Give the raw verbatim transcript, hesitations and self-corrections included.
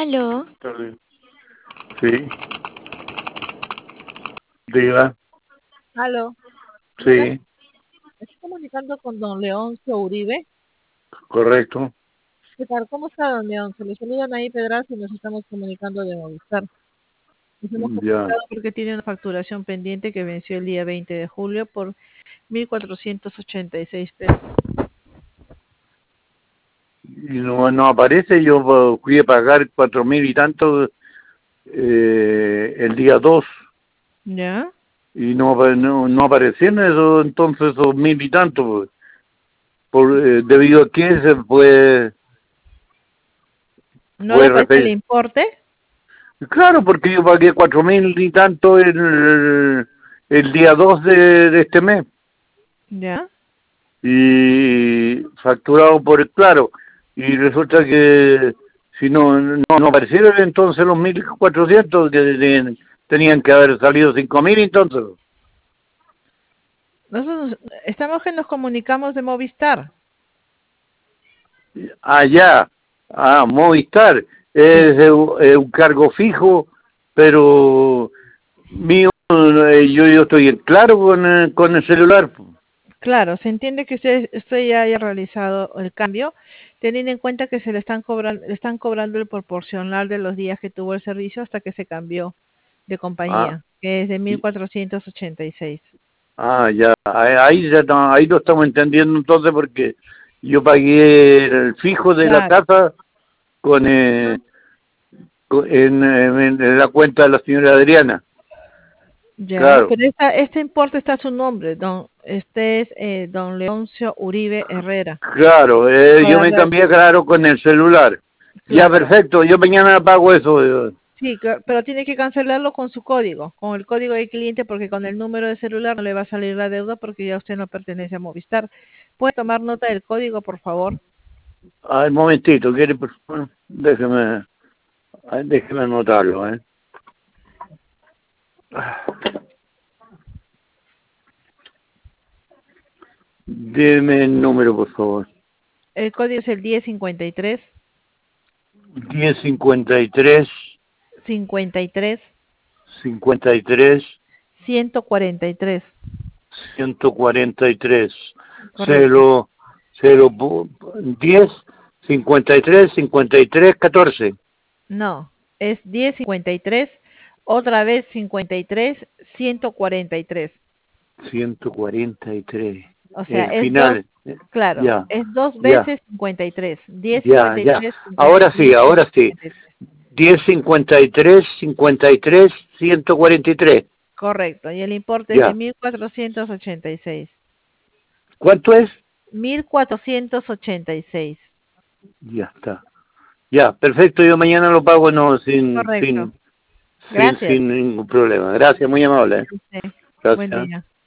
Aló. Tarde. Sí, diga, Aló, mira, sí, estoy comunicando con don Leoncio Uribe. correcto. ¿Qué tal? ¿Cómo está, don Leoncio? Le saludan ahí Pedraza y nos estamos comunicando de Movistar. Nos hemos Ya. comunicado porque tiene una facturación pendiente que venció el día veinte de julio por mil cuatrocientos ochenta y seis pesos. Y no, no aparece, yo eh, fui a pagar cuatro mil y tanto eh, el día dos ¿Ya? y no, apa- no, no aparecieron eso, entonces esos mil y tanto, pues, por, eh, debido a que se fue, ¿No le fue aparece el refe- importe? Claro, porque yo pagué cuatro mil y tanto el, el día dos de, de este mes. ¿Ya? Y facturado por el claro, y resulta que si no no, no aparecieron entonces los mil cuatrocientos que tenían, tenían que haber salido cinco mil entonces. Nosotros estamos que nos comunicamos de Movistar. Allá, a Movistar, es Sí. de un es un cargo fijo, pero mío, eh, yo, yo estoy en claro con, eh, con el celular. Claro, se entiende que usted, usted ya haya realizado el cambio, teniendo en cuenta que se le están cobrando, le están cobrando el proporcional de los días que tuvo el servicio hasta que se cambió de Ah, compañía, que es de mil y- cuatrocientos ochenta y seis. ah, ya, ahí, ahí ya no- ahí lo estamos entendiendo entonces porque yo pagué el fijo de la Claro. casa con, eh, co- en, en- en la cuenta de la señora Adriana. Ya, Claro, pero esta, este importe está a su nombre, don, este es eh, don Leoncio Uribe Herrera. claro, eh, yo Ahora, me re- cambié, claro, con el celular. Ya, claro, perfecto, yo mañana pago eso. eh. sí, cla- pero tiene que cancelarlo con su código, con el código de cliente, porque con el número de celular no le va a salir la deuda porque ya usted no pertenece a Movistar. ¿Puede tomar nota del código, por favor? Ah, un momentito, ¿quiere? Por favor? Déjeme, ah, déjeme anotarlo, ¿eh? Deme el número, por favor. El código es el diez cincuenta y tres, diez cincuenta y tres, cincuenta y tres, cincuenta y tres, ciento cuarenta y tres. ciento cuarenta y tres. Correcto. Cero, cero, diez, cincuenta y tres, cincuenta y tres, catorce. No, es diez cincuenta y tres, otra vez cincuenta y tres, ciento cuarenta y tres. ciento cuarenta y tres. O sea, El es dos, final. eh, claro, Ya, es dos ya, veces cincuenta y tres. diez ya, cincuenta y ya. tres, cincuenta y Ahora sí, tres, ahora ciento sí. cuarenta y tres. diez, cincuenta y tres, cincuenta y tres, ciento cuarenta y tres. Correcto, y el importe es de Ya. mil cuatrocientos ochenta y seis. ¿Cuánto es? mil cuatrocientos ochenta y seis. Ya está. Ya, perfecto. Yo mañana lo pago no sin Correcto. sin sin Gracias. sin ningún problema. Gracias, muy amable. ¿eh? Sí, buen Gracias. día.